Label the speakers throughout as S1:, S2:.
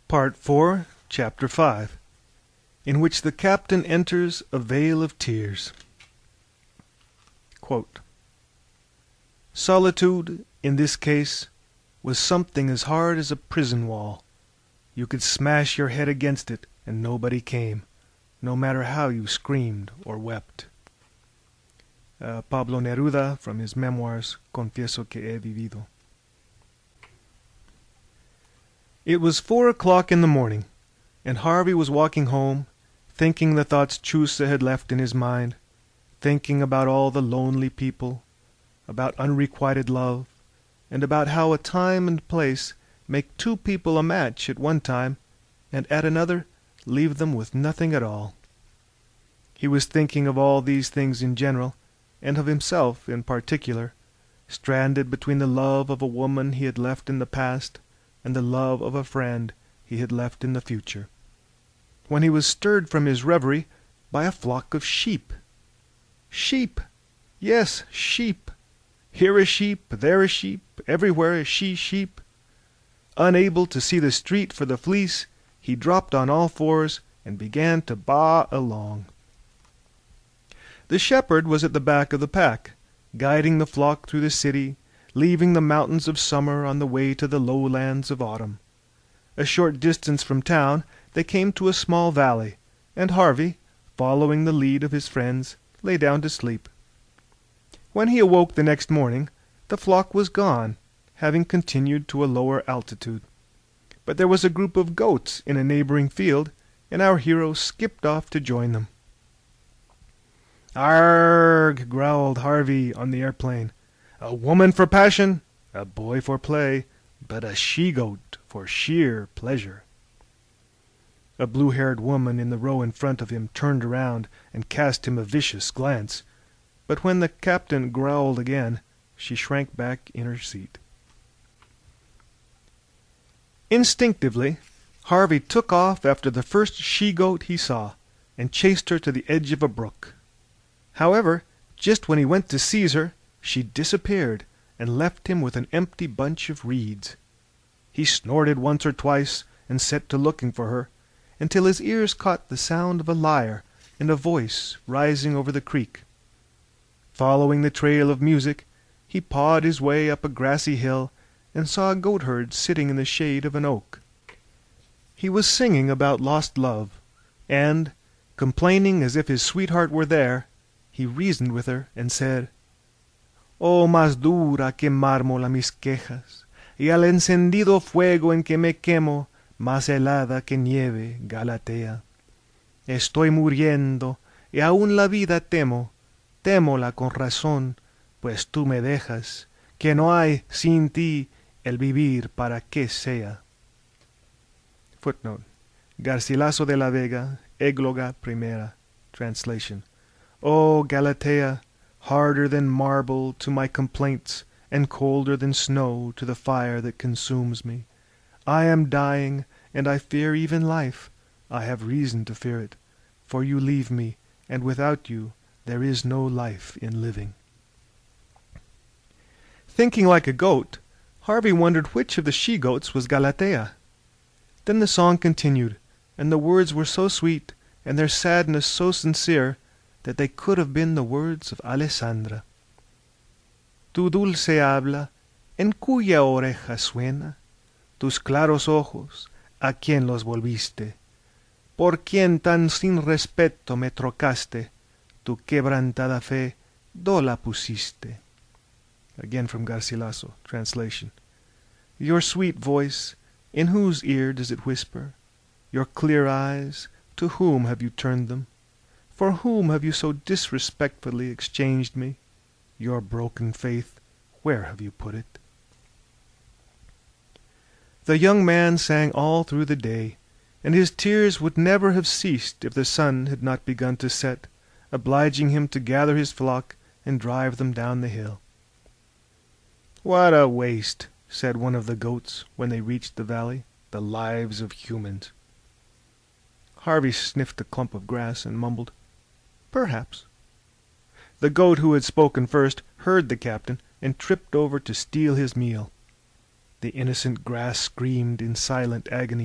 S1: Part 4, Chapter 5, in which the captain enters a vale of tears. Quote, Solitude, in this case, was something as hard as a prison wall. You could smash your head against it, and nobody came, no matter how you screamed or wept. Pablo Neruda, from his memoirs, Confieso que he vivido. It was 4 o'clock in the morning, and Harvey was walking home, thinking the thoughts Chusa had left in his mind, thinking about all the lonely people, about unrequited love, and about how a time and place make two people a match at one time, and at another leave them with nothing at all. He was thinking of all these things in general, and of himself in particular, stranded between the love of a woman he had left in the past and the love of a friend he had left in the future, when he was stirred from his reverie by a flock of sheep. Sheep! Yes, sheep! Here a sheep, there a sheep, everywhere a she-sheep. Unable to see the street for the fleece, he dropped on all fours and began to baa along. The shepherd was at the back of the pack, guiding the flock through the city, leaving the mountains of summer on the way to the lowlands of autumn. A short distance from town they came to a small valley, and Harvey, following the lead of his friends, lay down to sleep. When he awoke the next morning, the flock was gone, having continued to a lower altitude. But there was a group of goats in a neighboring field, and our hero skipped off to join them. "Arrgh!" growled Harvey on the airplane. "A woman for passion, a boy for play, but a she-goat for sheer pleasure." A blue-haired woman in the row in front of him turned around and cast him a vicious glance, but when the captain growled again, she shrank back in her seat. Instinctively, Harvey took off after the first she-goat he saw, and chased her to the edge of a brook. However, just when he went to seize her, she disappeared and left him with an empty bunch of reeds. He snorted once or twice and set to looking for her, until his ears caught the sound of a lyre and a voice rising over the creek. Following the trail of music, he pawed his way up a grassy hill and saw a goatherd sitting in the shade of an oak. He was singing about lost love, and, complaining as if his sweetheart were there, he reasoned with her and said, "Oh, más dura que mármol a mis quejas, y al encendido fuego en que me quemo, más helada que nieve, Galatea. Estoy muriendo, y aún la vida temo, témola con razón, pues tú me dejas, que no hay sin ti el vivir para que sea." Footnote: Garcilaso de la Vega, Égloga Primera, translation. "O Galatea, harder than marble to my complaints, and colder than snow to the fire that consumes me. I am dying, and I fear even life. I have reason to fear it, for you leave me, and without you there is no life in living." Thinking like a goat, Harvey wondered which of the she-goats was Galatea. Then the song continued, and the words were so sweet, and their sadness so sincere, that they could have been the words of Alessandra. Tu dulce habla, en cuya oreja suena, tus claros ojos, ¿a quién los volviste? Por quien tan sin respeto me trocaste, tu quebrantada fe, do la pusiste. Again from Garcilaso, translation. Your sweet voice, in whose ear does it whisper? Your clear eyes, to whom have you turned them? For whom have you so disrespectfully exchanged me? Your broken faith, where have you put it? The young man sang all through the day, and his tears would never have ceased if the sun had not begun to set, obliging him to gather his flock and drive them down the hill. "What a waste," said one of the goats when they reached the valley, "the lives of humans." Harvey sniffed a clump of grass and mumbled, "Perhaps." The goat who had spoken first heard the captain and tripped over to steal his meal. The innocent grass screamed in silent agony,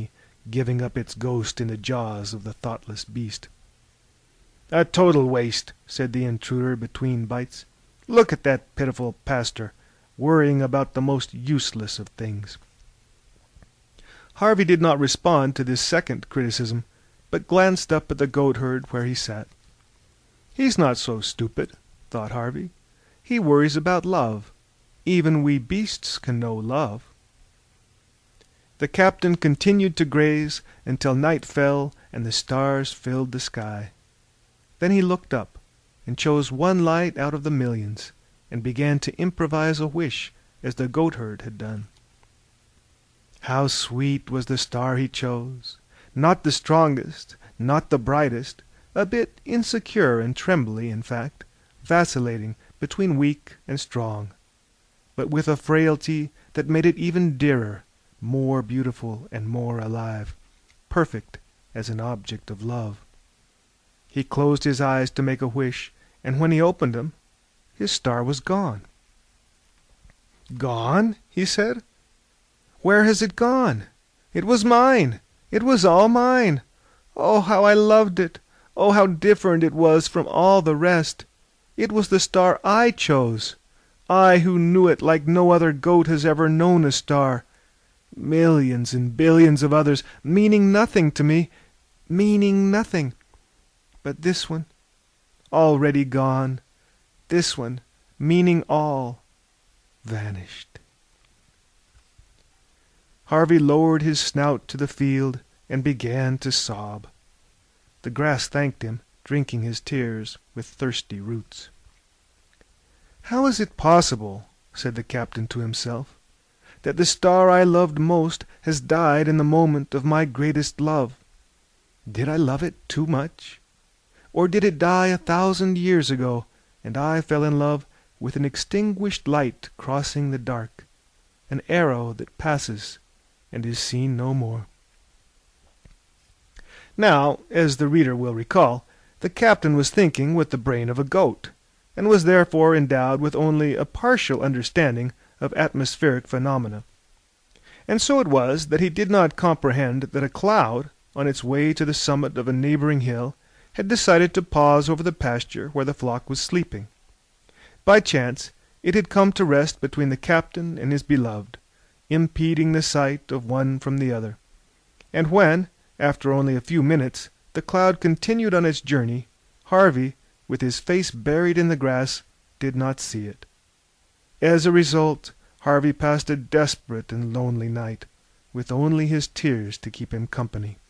S1: giving up its ghost in the jaws of the thoughtless beast. "A total waste," said the intruder between bites. "Look at that pitiful pastor, worrying about the most useless of things." Harvey did not respond to this second criticism, but glanced up at the goatherd where he sat. "He's not so stupid," thought Harvey. "He worries about love. Even we beasts can know love." The captain continued to graze until night fell and the stars filled the sky. Then he looked up and chose one light out of the millions and began to improvise a wish as the goatherd had done. How sweet was the star he chose! Not the strongest, not the brightest, a bit insecure and trembly, in fact, vacillating between weak and strong, but with a frailty that made it even dearer, more beautiful and more alive, perfect as an object of love. He closed his eyes to make a wish, and when he opened them, his star was gone. "Gone?" he said. "Where has it gone? It was mine. It was all mine. Oh, how I loved it! Oh, how different it was from all the rest! It was the star I chose, I who knew it like no other goat has ever known a star. Millions and billions of others, meaning nothing to me, meaning nothing. But this one, already gone, this one, meaning all, vanished." Harvey lowered his snout to the field and began to sob. The grass thanked him, drinking his tears with thirsty roots. "How is it possible," said the captain to himself, "that the star I loved most has died in the moment of my greatest love? Did I love it too much? Or did it die 1,000 years ago, and I fell in love with an extinguished light crossing the dark, an arrow that passes and is seen no more?" Now, as the reader will recall, the captain was thinking with the brain of a goat, and was therefore endowed with only a partial understanding of atmospheric phenomena. And so it was that he did not comprehend that a cloud, on its way to the summit of a neighboring hill, had decided to pause over the pasture where the flock was sleeping. By chance it had come to rest between the captain and his beloved, impeding the sight of one from the other. And when, after only a few minutes, the cloud continued on its journey, Harvey, with his face buried in the grass, did not see it. As a result, Harvey passed a desperate and lonely night, with only his tears to keep him company.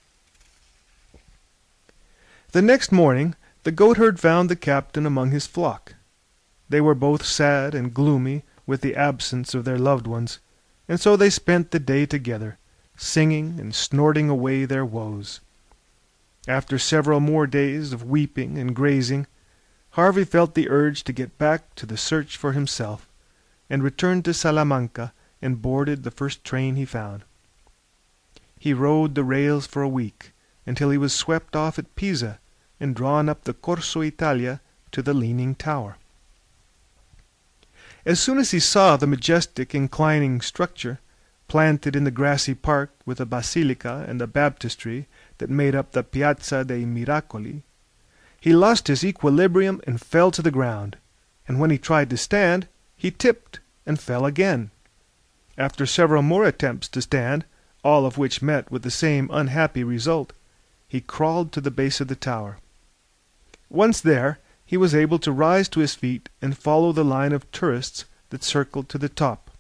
S1: The next morning the goatherd found the captain among his flock. They were both sad and gloomy with the absence of their loved ones, and so they spent the day together, singing and snorting away their woes. After several more days of weeping and grazing, Harvey felt the urge to get back to the search for himself, and returned to Salamanca and boarded the first train he found. He rode the rails for a week, until he was swept off at Pisa and drawn up the Corso Italia to the Leaning Tower. As soon as he saw the majestic inclining structure, planted in the grassy park with a basilica and a baptistry that made up the Piazza dei Miracoli, he lost his equilibrium and fell to the ground, and when he tried to stand, he tipped and fell again. After several more attempts to stand, all of which met with the same unhappy result, he crawled to the base of the tower. Once there, he was able to rise to his feet and follow the line of tourists that circled to the top.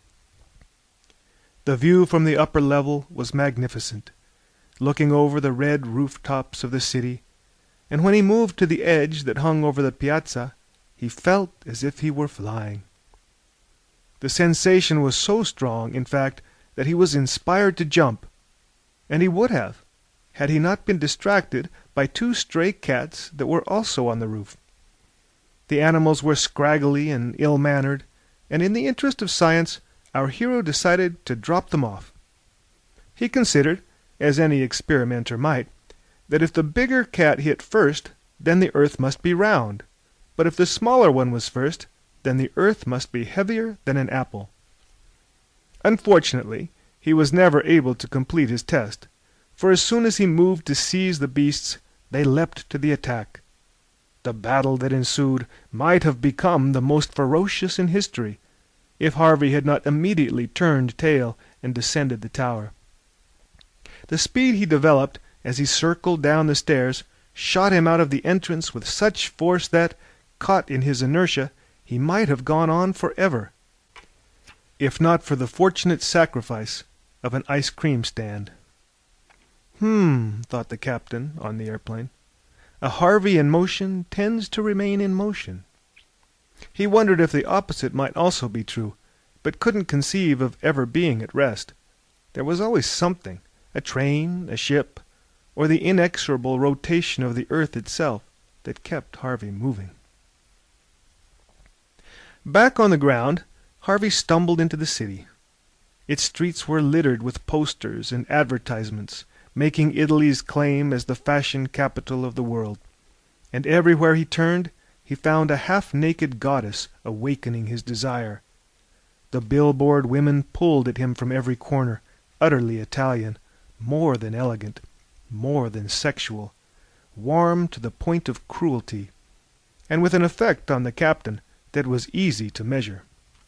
S1: The view from the upper level was magnificent, looking over the red roof-tops of the city, and when he moved to the edge that hung over the piazza, he felt as if he were flying. The sensation was so strong, in fact, that he was inspired to jump, and he would have, had he not been distracted by two stray cats that were also on the roof. The animals were scraggly and ill-mannered, and in the interest of science our hero decided to drop them off. He considered, as any experimenter might, that if the bigger cat hit first, then the earth must be round, but if the smaller one was first, then the earth must be heavier than an apple. Unfortunately, he was never able to complete his test, for as soon as he moved to seize the beasts, they leapt to the attack. The battle that ensued might have become the most ferocious in history, if Harvey had not immediately turned tail and descended the tower. The speed he developed as he circled down the stairs shot him out of the entrance with such force that, caught in his inertia, he might have gone on forever, if not for the fortunate sacrifice of an ice-cream stand. Thought the captain on the airplane. A Harvey in motion tends to remain in motion. He wondered if the opposite might also be true, but couldn't conceive of ever being at rest. There was always something, a train, a ship, or the inexorable rotation of the earth itself, that kept Harvey moving. Back on the ground, Harvey stumbled into the city. Its streets were littered with posters and advertisements, making Italy's claim as the fashion capital of the world, and everywhere he turned he found a half-naked goddess awakening his desire. The billboard women pulled at him from every corner, utterly Italian, more than elegant, more than sexual, warm to the point of cruelty, and with an effect on the captain that was easy to measure.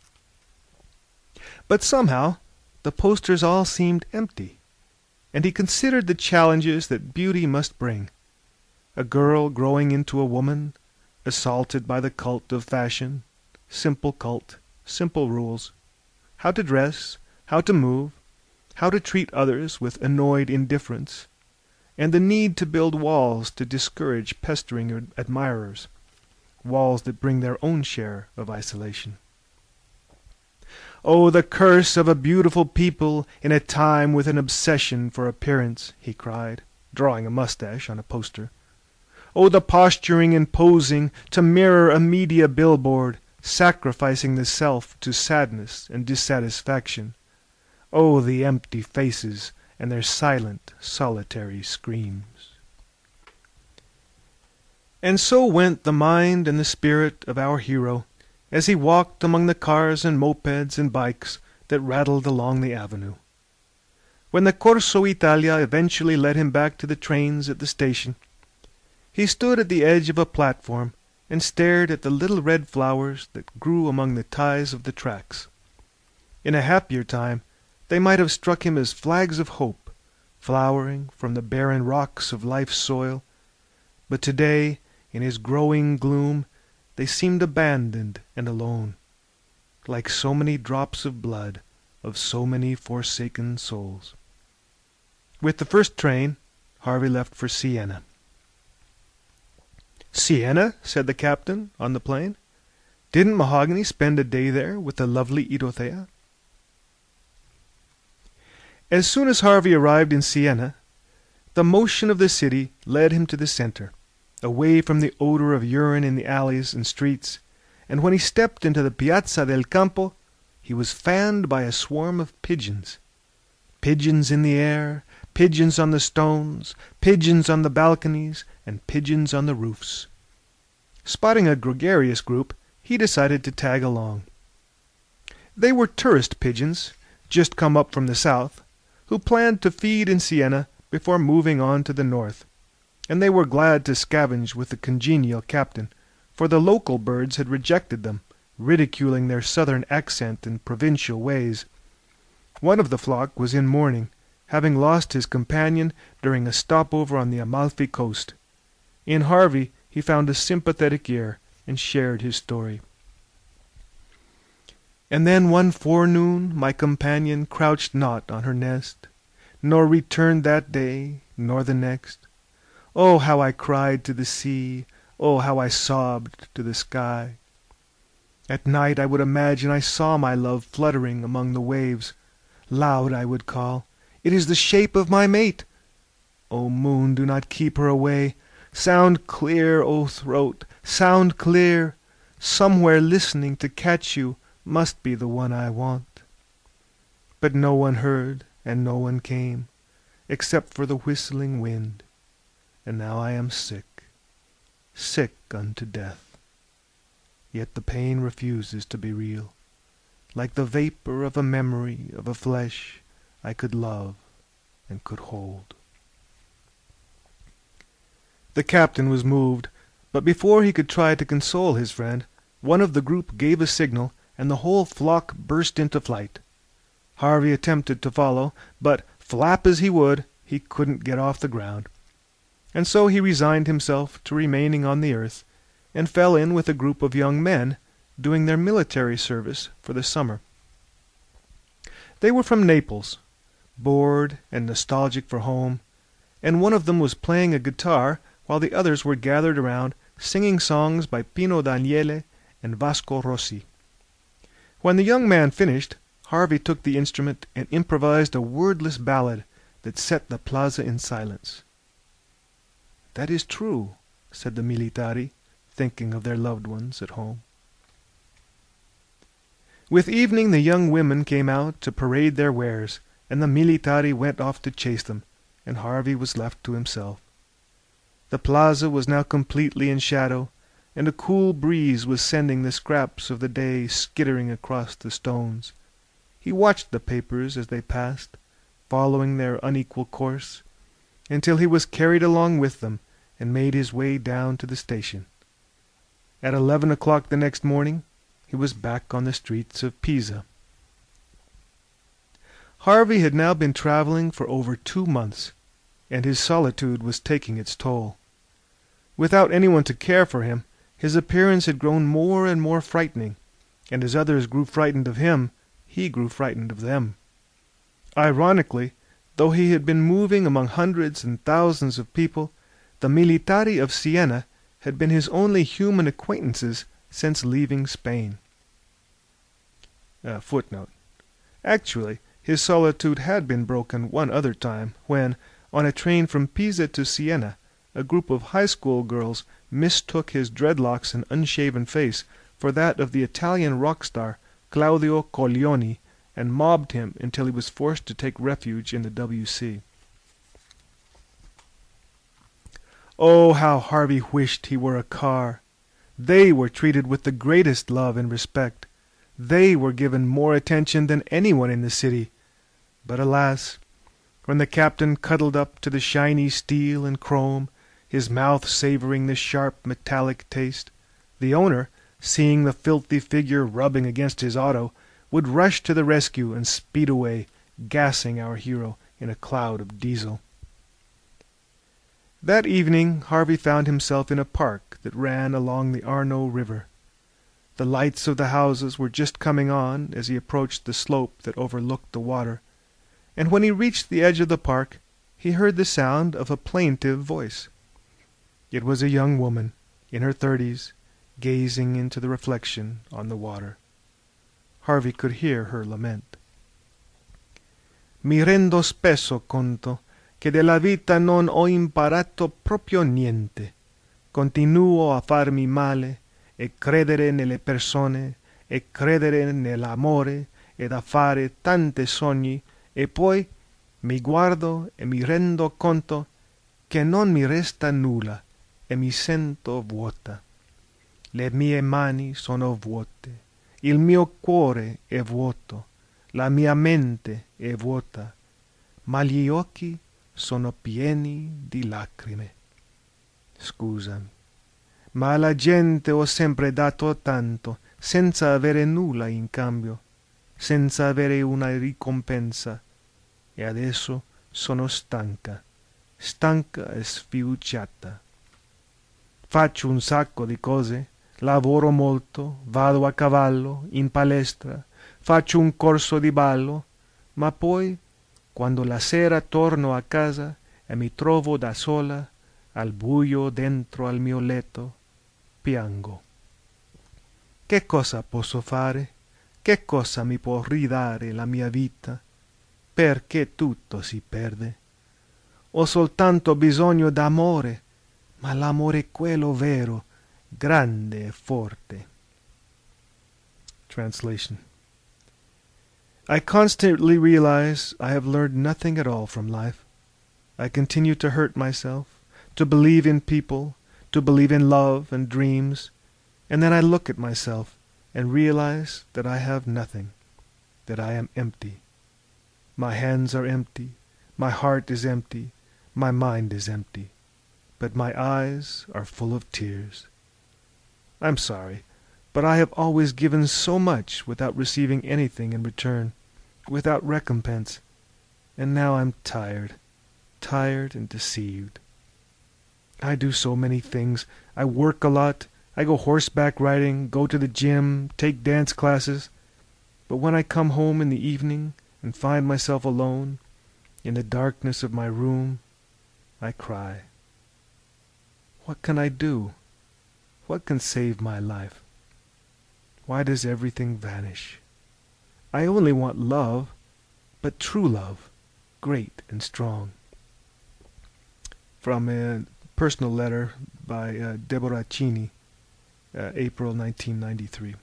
S1: But somehow the posters all seemed empty, and he considered the challenges that beauty must bring. A girl growing into a woman, assaulted by the cult of fashion, simple rules, how to dress, how to move, how to treat others with annoyed indifference, and the need to build walls to discourage pestering admirers, walls that bring their own share of isolation. "Oh, the curse of a beautiful people in a time with an obsession for appearance," he cried, drawing a mustache on a poster. "Oh, the posturing and posing to mirror a media billboard, sacrificing the self to sadness and dissatisfaction. Oh, the empty faces and their silent, solitary screams." And so went the mind and the spirit of our hero as he walked among the cars and mopeds and bikes that rattled along the avenue. When the Corso Italia eventually led him back to the trains at the station, he stood at the edge of a platform and stared at the little red flowers that grew among the ties of the tracks. In a happier time they might have struck him as flags of hope, flowering from the barren rocks of life's soil, but today, in his growing gloom, they seemed abandoned and alone, like so many drops of blood of so many forsaken souls. With the first train, Harvey left for Siena. "Siena?" said the captain on the plane. "Didn't Mahogany spend a day there with the lovely Idothea?" As soon as Harvey arrived in Siena, the motion of the city led him to the center, away from the odor of urine in the alleys and streets, and when he stepped into the Piazza del Campo, he was fanned by a swarm of pigeons. Pigeons in the air, pigeons on the stones, pigeons on the balconies, and pigeons on the roofs. Spotting a gregarious group, he decided to tag along. They were tourist pigeons, just come up from the south, who planned to feed in Siena before moving on to the north, and they were glad to scavenge with the congenial captain, for the local birds had rejected them, ridiculing their southern accent and provincial ways. One of the flock was in mourning, having lost his companion during a stopover on the Amalfi coast. In Harvey he found a sympathetic ear, and shared his story. "And then one forenoon my companion crouched not on her nest, nor returned that day, nor the next. Oh, how I cried to the sea! Oh, how I sobbed to the sky! At night I would imagine I saw my love fluttering among the waves. Loud I would call, 'It is the shape of my mate!' O moon, do not keep her away! Sound clear, O throat, sound clear! Somewhere listening to catch you must be the one I want." But no one heard, and no one came, except for the whistling wind. And now I am sick, sick unto death. Yet the pain refuses to be real. Like the vapor of a memory of a flesh I could love and could hold. The captain was moved, but before he could try to console his friend, one of the group gave a signal, and the whole flock burst into flight. Harvey attempted to follow, but, flap as he would, he couldn't get off the ground. And so he resigned himself to remaining on the earth, and fell in with a group of young men doing their military service for the summer. They were from Naples, bored and nostalgic for home, and one of them was playing a guitar while the others were gathered around singing songs by Pino Daniele and Vasco Rossi. When the young man finished, Harvey took the instrument and improvised a wordless ballad that set the plaza in silence. "That is true," said the militari, thinking of their loved ones at home. With evening the young women came out to parade their wares, and the militari went off to chase them, and Harvey was left to himself. The plaza was now completely in shadow, and a cool breeze was sending the scraps of the day skittering across the stones. He watched the papers as they passed, following their unequal course, until he was carried along with them and made his way down to the station. At 11 o'clock the next morning he was back on the streets of Pisa. Harvey had now been traveling for over 2 months, and his solitude was taking its toll. Without anyone to care for him, his appearance had grown more and more frightening, and as others grew frightened of him, he grew frightened of them. Ironically, though he had been moving among hundreds and thousands of people, the militari of Siena had been his only human acquaintances since leaving Spain. Footnote. Actually, his solitude had been broken one other time, when, on a train from Pisa to Siena, a group of high school girls mistook his dreadlocks and unshaven face for that of the Italian rock star Claudio Coglioni, and mobbed him until he was forced to take refuge in the W.C. Oh, how Harvey wished he were a car! They were treated with the greatest love and respect. They were given more attention than anyone in the city. But alas, when the captain cuddled up to the shiny steel and chrome, his mouth savoring the sharp metallic taste, the owner, seeing the filthy figure rubbing against his auto, would rush to the rescue and speed away, gassing our hero in a cloud of diesel. That evening Harvey found himself in a park that ran along the Arno River. The lights of the houses were just coming on as he approached the slope that overlooked the water, and when he reached the edge of the park he heard the sound of a plaintive voice. It was a young woman, in her 30s, gazing into the reflection on the water. Harvey could hear her lament. Mi rendo spesso conto che della vita non ho imparato proprio niente. Continuo a farmi male e credere nelle persone e credere nell'amore ed a fare tanti sogni e poi mi guardo e mi rendo conto che non mi resta nulla e mi sento vuota. Le mie mani sono vuote, il mio cuore è vuoto, la mia mente è vuota, ma gli occhi sono pieni di lacrime. Scusami, ma alla gente ho sempre dato tanto, senza avere nulla in cambio, senza avere una ricompensa, e adesso sono stanca e sfiduciata. Faccio un sacco di cose, lavoro molto, vado a cavallo, in palestra, faccio un corso di ballo, ma poi, quando la sera torno a casa e mi trovo da sola, al buio dentro al mio letto, piango. Che cosa posso fare? Che cosa mi può ridare la mia vita? Perché tutto si perde? Ho soltanto bisogno d'amore, ma l'amore è quello vero, grande e forte. Translation. I constantly realize I have learned nothing at all from life. I continue to hurt myself, to believe in people, to believe in love and dreams, and then I look at myself and realize that I have nothing, that I am empty. My hands are empty, my heart is empty, my mind is empty. but my eyes are full of tears. I'm sorry, but I have always given so much without receiving anything in return, without recompense, and now I'm tired and deceived. I do so many things. I work a lot. I go horseback riding, go to the gym, take dance classes. But when I come home in the evening and find myself alone, in the darkness of my room, I cry. What can I do? What can save my life? Why does everything vanish? I only want love, but true love, great and strong. From a personal letter by Deborah Cini, April 1993.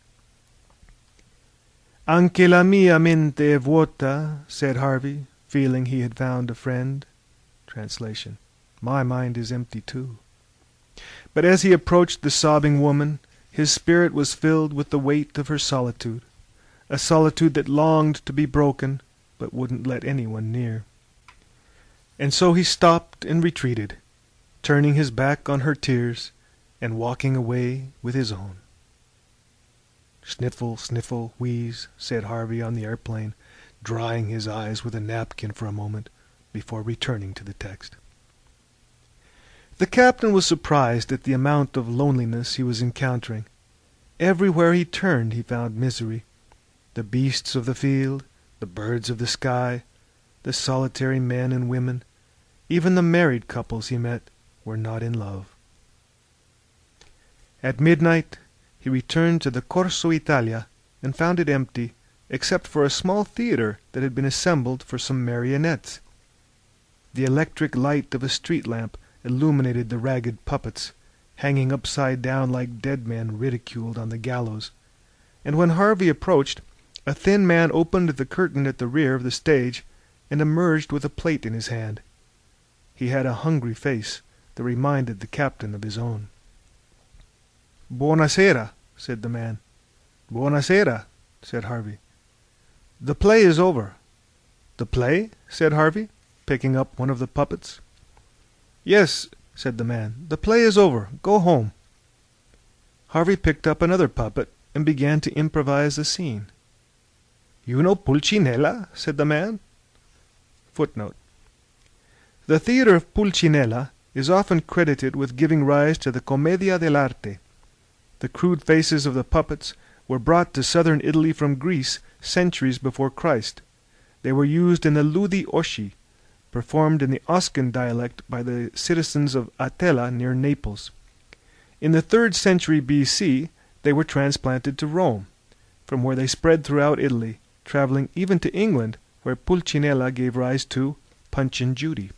S1: Anche la mia mente è vuota, said Harvey, feeling he had found a friend. Translation. My mind is empty too. But as he approached the sobbing woman, his spirit was filled with the weight of her solitude, a solitude that longed to be broken, but wouldn't let anyone near. And so he stopped and retreated, turning his back on her tears and walking away with his own. Sniffle, sniffle, wheeze, said Harvey on the airplane, drying his eyes with a napkin for a moment before returning to the text. The captain was surprised at the amount of loneliness he was encountering. Everywhere he turned he found misery. The beasts of the field, the birds of the sky, the solitary men and women, even the married couples he met, were not in love. At midnight he returned to the Corso Italia and found it empty, except for a small theatre that had been assembled for some marionettes. The electric light of a street lamp illuminated the ragged puppets, hanging upside down like dead men ridiculed on the gallows, and when Harvey approached, a thin man opened the curtain at the rear of the stage and emerged with a plate in his hand. He had a hungry face that reminded the captain of his own. "Buonasera," said the man. "Buonasera," said Harvey. "The play is over." "The play?" said Harvey, picking up one of the puppets. "Yes," said the man, "the play is over. Go home." Harvey picked up another puppet and began to improvise a scene. "You know Pulcinella?" said the man. Footnote. The theatre of Pulcinella is often credited with giving rise to the Commedia dell'arte. The crude faces of the puppets were brought to southern Italy from Greece centuries before Christ. They were used in the Ludi Osci, performed in the Oscan dialect by the citizens of Atella near Naples. In the 3rd century B.C., they were transplanted to Rome, from where they spread throughout Italy, traveling even to England, where Pulcinella gave rise to Punch and Judy.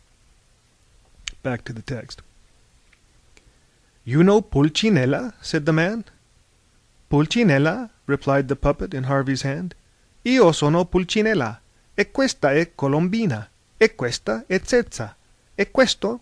S1: Back to the text. "You know Pulcinella?" said the man. "Pulcinella?" replied the puppet in Harvey's hand. "Io sono Pulcinella, e questa è Colombina, e questa è Zezza, e questo?"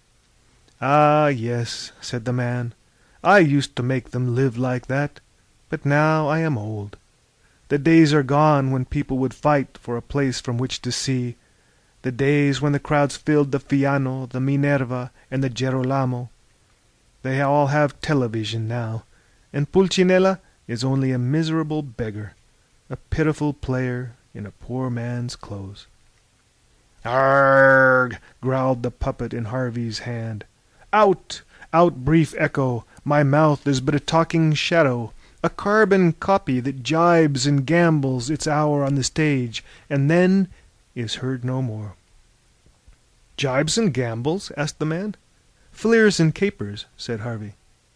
S1: "Ah, yes," said the man. "I used to make them live like that, but now I am old. The days are gone when people would fight for a place from which to see, the days when the crowds filled the Fiano, the Minerva, and the Gerolamo. They all have television now, and Pulcinella is only a miserable beggar, a pitiful player in a poor man's clothes." "Arrgh!" growled the puppet in Harvey's hand. "Out! Out, brief echo! My mouth is but a talking shadow, a carbon copy that jibes and gambles its hour on the stage, and then is heard no more." "Jibes and gambles?" asked the man. "Fleers and capers," said Harvey.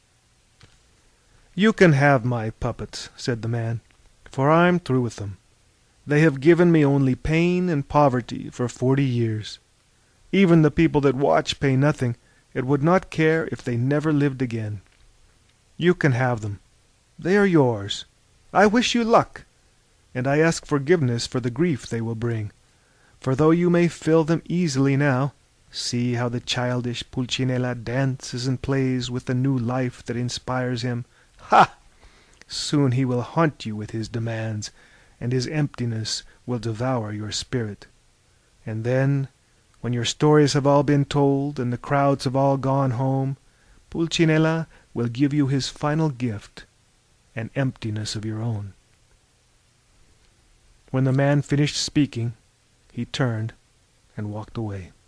S1: "You can have my puppets," said the man, "for I'm through with them. They have given me only pain and poverty for 40 years. Even the people that watch pay nothing, and would not care if they never lived again. You can have them. They are yours. I wish you luck, and I ask forgiveness for the grief they will bring. For though you may fill them easily now, see how the childish Pulcinella dances and plays with the new life that inspires him. Ha! Soon he will haunt you with his demands, and his emptiness will devour your spirit. And then, When your stories have all been told and the crowds have all gone home, Pulcinella will give you his final gift, an emptiness of your own." When the man finished speaking, he turned and walked away.